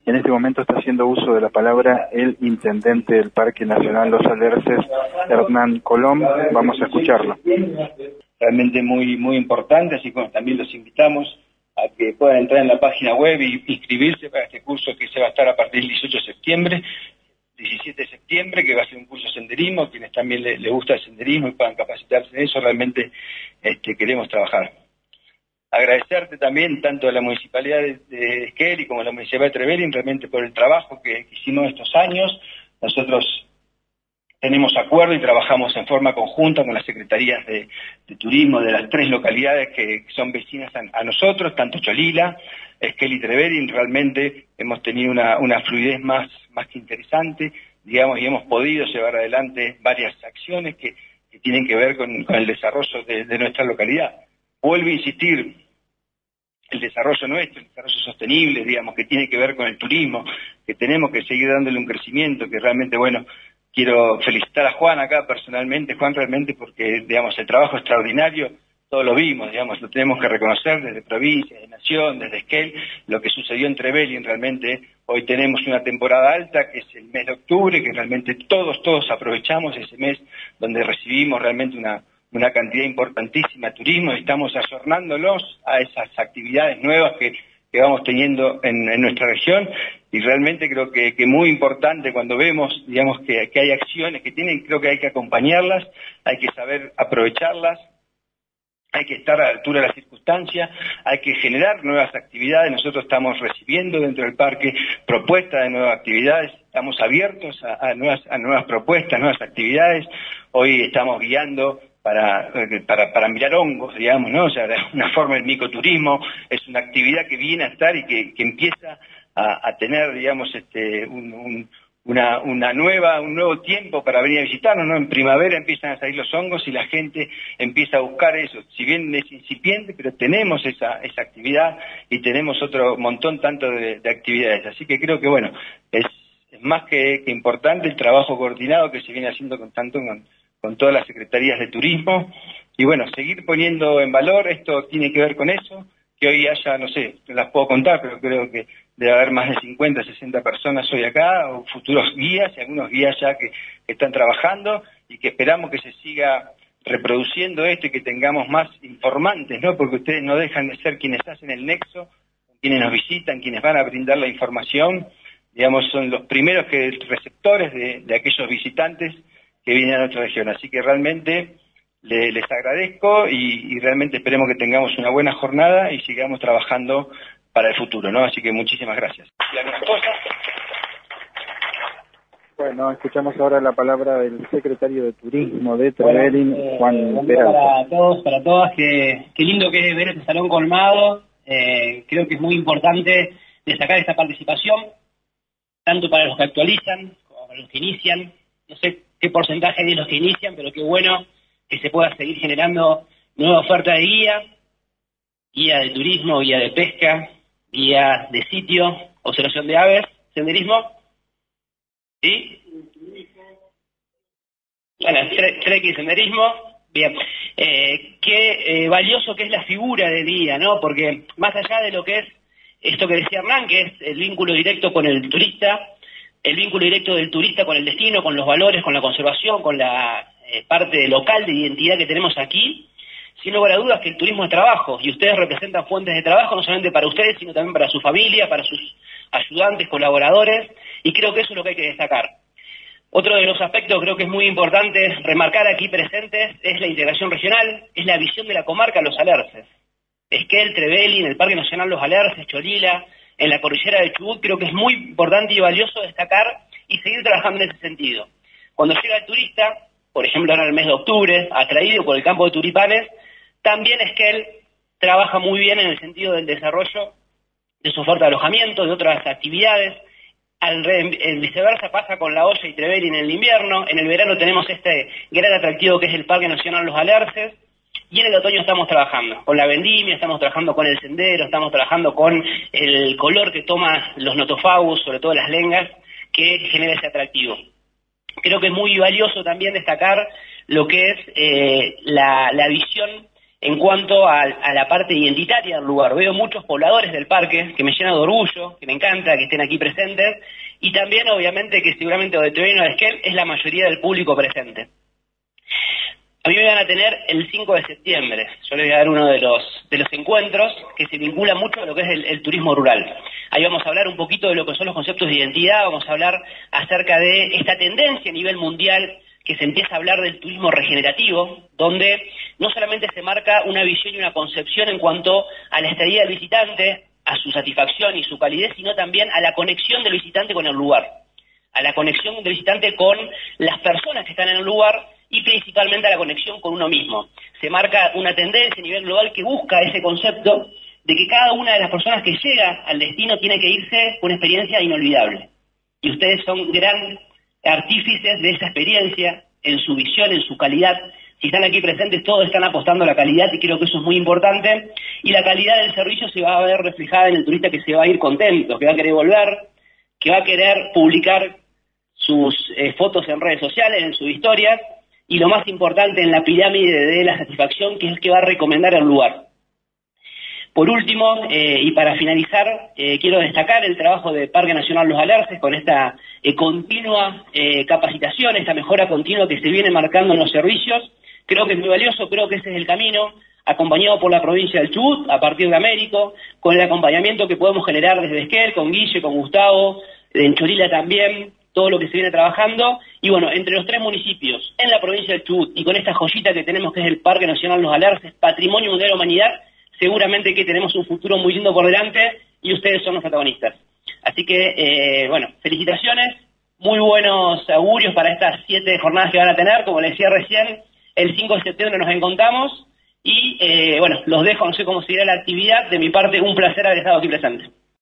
En este momento está haciendo uso de la palabra el intendente del Parque Nacional Los Alerces, Hernán Colom. Vamos a escucharlo. Realmente muy importante, así como también los invitamos a que puedan entrar en la página web y inscribirse para este curso que se va a estar a partir del 18 de septiembre, 17 de septiembre, que va a ser un curso de senderismo. Quienes también les gusta el senderismo y puedan capacitarse en eso, realmente queremos trabajar. Agradecerte también tanto a la Municipalidad de Esquel como a la Municipalidad de Trevelin realmente por el trabajo que hicimos estos años. Nosotros tenemos acuerdo y trabajamos en forma conjunta con las secretarías de turismo de las 3 localidades que son vecinas a nosotros, tanto Cholila, Esquel y Trevelin. Realmente hemos tenido una fluidez más que interesante, digamos, y hemos podido llevar adelante varias acciones que tienen que ver con el desarrollo de nuestra localidad. Vuelvo a insistir, el desarrollo nuestro, el desarrollo sostenible, digamos, que tiene que ver con el turismo, que tenemos que seguir dándole un crecimiento, que realmente, bueno, quiero felicitar a Juan acá personalmente, Juan, realmente porque, digamos, el trabajo extraordinario, todos lo vimos, digamos, lo tenemos que reconocer desde provincia, de nación, desde Esquel, lo que sucedió en Trevelin. Realmente hoy tenemos una temporada alta, que es el mes de octubre, que realmente todos aprovechamos ese mes donde recibimos realmente una cantidad importantísima de turismo y estamos ayornándolos a esas actividades nuevas que vamos teniendo en nuestra región. Y realmente creo que muy importante cuando vemos, digamos, que hay acciones que creo que hay que acompañarlas, hay que saber aprovecharlas, hay que estar a la altura de las circunstancias, hay que generar nuevas actividades. Nosotros estamos recibiendo dentro del parque propuestas de nuevas actividades, estamos abiertos a nuevas propuestas, nuevas actividades. Hoy estamos guiando para mirar hongos, digamos, ¿no? O sea, una forma del micoturismo, es una actividad que viene a estar y que empieza a tener, digamos, un nuevo tiempo para venir a visitarnos, ¿no? En primavera empiezan a salir los hongos y la gente empieza a buscar eso. Si bien es incipiente, pero tenemos esa actividad y tenemos otro montón tanto de actividades. Así que creo que, bueno, es más que importante el trabajo coordinado que se viene haciendo con todas las secretarías de turismo, y bueno, seguir poniendo en valor. Esto tiene que ver con eso, que hoy haya, no sé, no las puedo contar, pero creo que debe haber más de 50, 60 personas hoy acá, o futuros guías, y algunos guías ya que están trabajando, y que esperamos que se siga reproduciendo esto y que tengamos más informantes, ¿no? Porque ustedes no dejan de ser quienes hacen el nexo, quienes nos visitan, quienes van a brindar la información, digamos, son los primeros receptores de aquellos visitantes que vienen a nuestra región. Así que realmente les agradezco y realmente esperemos que tengamos una buena jornada y sigamos trabajando para el futuro, ¿no? Así que muchísimas gracias. ¿Y alguna cosa? Bueno, escuchamos ahora la palabra del secretario de Turismo de Trevelin, Juan Peralta. Para todos, para todas, qué lindo que es ver este salón colmado. Creo que es muy importante destacar esta participación, tanto para los que actualizan como para los que inician. No sé qué porcentaje de los que inician, pero qué bueno que se pueda seguir generando nueva oferta de guía de turismo, guía de pesca, guía de sitio, observación de aves, senderismo, ¿sí? Bueno, trek y senderismo, bien. Qué valioso que es la figura del guía, ¿no? Porque más allá de lo que es esto que decía Hernán, que es el vínculo directo con el turista, el vínculo directo del turista con el destino, con los valores, con la conservación, con la parte local de identidad que tenemos aquí, sin lugar a dudas que el turismo es trabajo, y ustedes representan fuentes de trabajo no solamente para ustedes, sino también para su familia, para sus ayudantes, colaboradores, y creo que eso es lo que hay que destacar. Otro de los aspectos creo que es muy importante remarcar aquí presentes es la integración regional, es la visión de la comarca Los Alerces. Esquel, Trevelin, el Parque Nacional Los Alerces, Cholila, en la cordillera de Chubut, creo que es muy importante y valioso destacar y seguir trabajando en ese sentido. Cuando llega el turista, por ejemplo ahora en el mes de octubre, atraído por el campo de tulipanes, también Esquel trabaja muy bien en el sentido del desarrollo de su oferta de alojamiento, de otras actividades. En viceversa pasa con La Hoya y Trevelin en el invierno. En el verano tenemos este gran atractivo que es el Parque Nacional Los Alerces. Y en el otoño estamos trabajando con la vendimia, estamos trabajando con el sendero, estamos trabajando con el color que toman los notofagus, sobre todo las lengas, que genera ese atractivo. Creo que es muy valioso también destacar lo que es la visión en cuanto a la parte identitaria del lugar. Veo muchos pobladores del parque que me llenan de orgullo, que me encanta que estén aquí presentes, y también obviamente que seguramente de Troino de Esquel es la mayoría del público presente. A mí me van a tener el 5 de septiembre. Yo les voy a dar uno de los encuentros que se vincula mucho a lo que es el turismo rural. Ahí vamos a hablar un poquito de lo que son los conceptos de identidad, vamos a hablar acerca de esta tendencia a nivel mundial que se empieza a hablar del turismo regenerativo, donde no solamente se marca una visión y una concepción en cuanto a la estadía del visitante, a su satisfacción y su calidez, sino también a la conexión del visitante con el lugar, a la conexión del visitante con las personas que están en el lugar, y principalmente a la conexión con uno mismo. Se marca una tendencia a nivel global que busca ese concepto de que cada una de las personas que llega al destino tiene que irse con una experiencia inolvidable. Y ustedes son gran artífices de esa experiencia, en su visión, en su calidad. Si están aquí presentes, todos están apostando a la calidad y creo que eso es muy importante. Y la calidad del servicio se va a ver reflejada en el turista que se va a ir contento, que va a querer volver, que va a querer publicar sus fotos en redes sociales, en sus historias, y lo más importante en la pirámide de la satisfacción, que es el que va a recomendar el lugar. Por último, y para finalizar, quiero destacar el trabajo de Parque Nacional Los Alerces con esta continua capacitación, esta mejora continua que se viene marcando en los servicios. Creo que es muy valioso, creo que ese es el camino, acompañado por la provincia del Chubut, a partir de Américo, con el acompañamiento que podemos generar desde Esquel, con Guille, con Gustavo, en Chorila también, todo lo que se viene trabajando, y bueno, entre los 3 municipios, en la provincia del Chubut, y con esta joyita que tenemos que es el Parque Nacional Los Alerces, Patrimonio Mundial de la Humanidad, seguramente que tenemos un futuro muy lindo por delante, y ustedes son los protagonistas. Así que, bueno, felicitaciones, muy buenos augurios para estas 7 jornadas que van a tener, como les decía recién, el 5 de septiembre nos encontramos, y bueno, los dejo, no sé cómo seguirá la actividad, de mi parte un placer haber estado aquí presente.